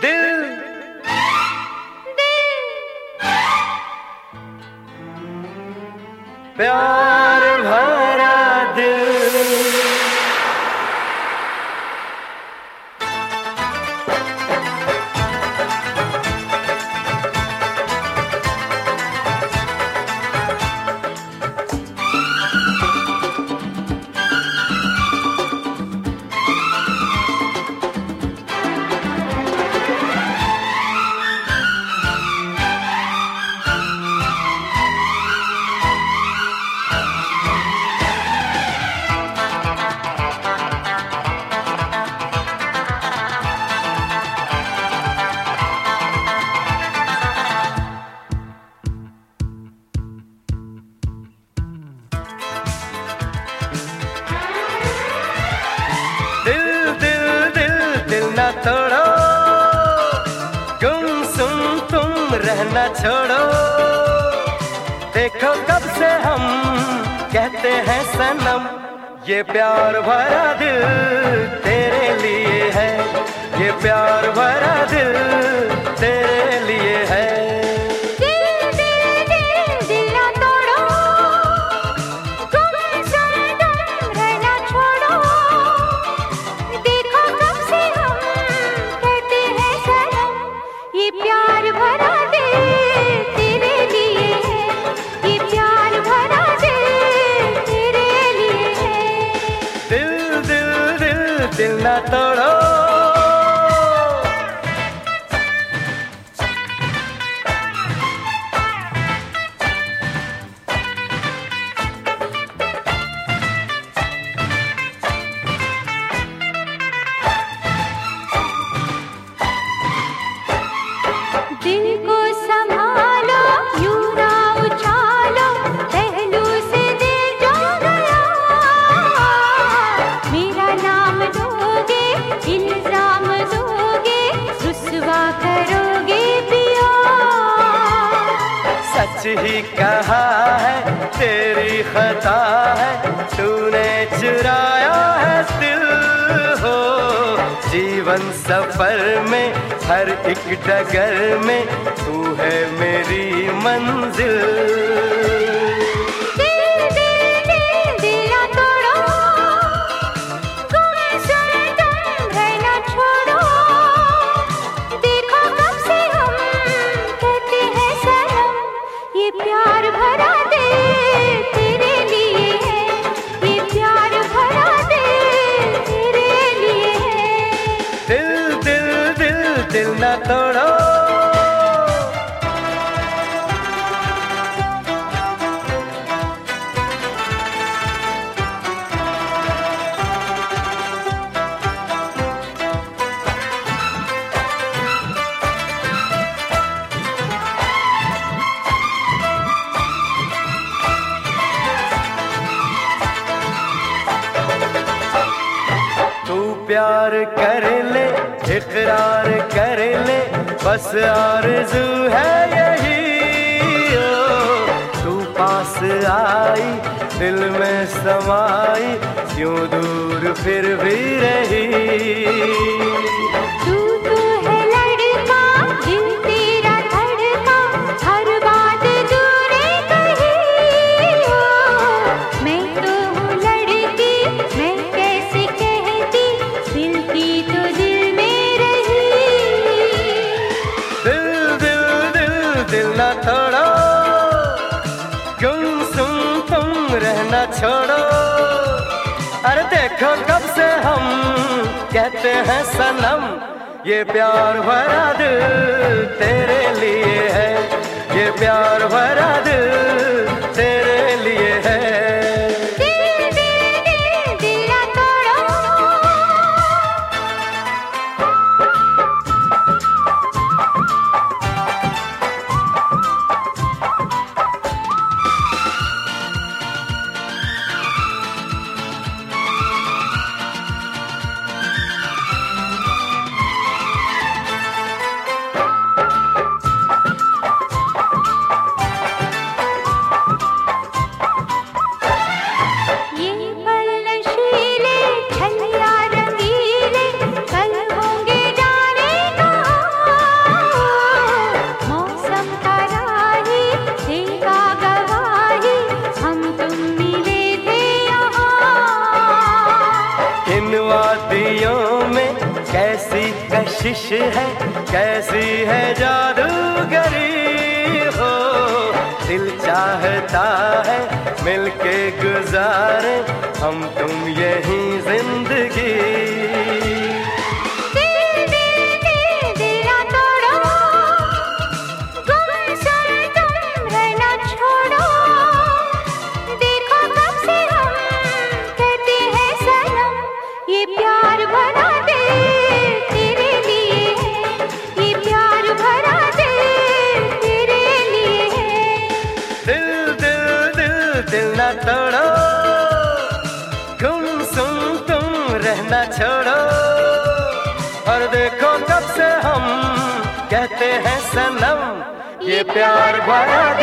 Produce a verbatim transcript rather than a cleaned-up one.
दिल प्यार भरा दिल। तोड़ो गुमसुम तुम रहना छोड़ो। देखो कब से हम कहते हैं सनम, ये प्यार भरा दिल तेरे लिए है, ये प्यार भरा दिल तेरे लिए है। दिल ना तोड़ो दिल को संभालो, यूं ना उछालो, पहलू से दिल जो गया। मेरा नाम दोगे, इल्जाम दोगे, रुसवा करोगे पिया। सच ही कहा है तेरी खता है, तूने चुराया है दिल हो। जीवन सफर में हर एक डगर में तू है मेरी मंजिल। दिल दिल दिल दिल ना तोड़ो, गुमसुम तुम रहना छोड़ो। देखो कब से हम कहते हैं सनम, ये प्यार भरा दिल तेरे लिए है, ये प्यार भरा दिल तेरे लिए है। दिल दिल दिल दिल ना तोड़ो। प्यार कर ले, इकरार कर ले, बस आरज़ू है यही। ओ तू पास आई, दिल में समाई, क्यों दूर फिर भी रही। तू तो है लड़का, दिल तेरा धड़का, हर बात दूरे कही हो। मैं तो हूँ लड़की, मैं कैसे कहती, दिल की तो दिल में रही। दिल दिल दिल दिल ना तोड़ो, गुमसुम तुम रहना छोड़ो। अरे देखो कब से हम कहते हैं सनम, ये प्यार भरा दिल तेरे लिए है, ये प्यार भरा दिल तेरे लिए है। कोशिश है कैसी है जादूगरी हो, दिल चाहता है मिलके गुजारे हम तुम यही जिंदगी। तोड़ो गुम सुम तुम रहना छोड़ो, और देखो कब से हम कहते हैं सनम ये प्यार भरा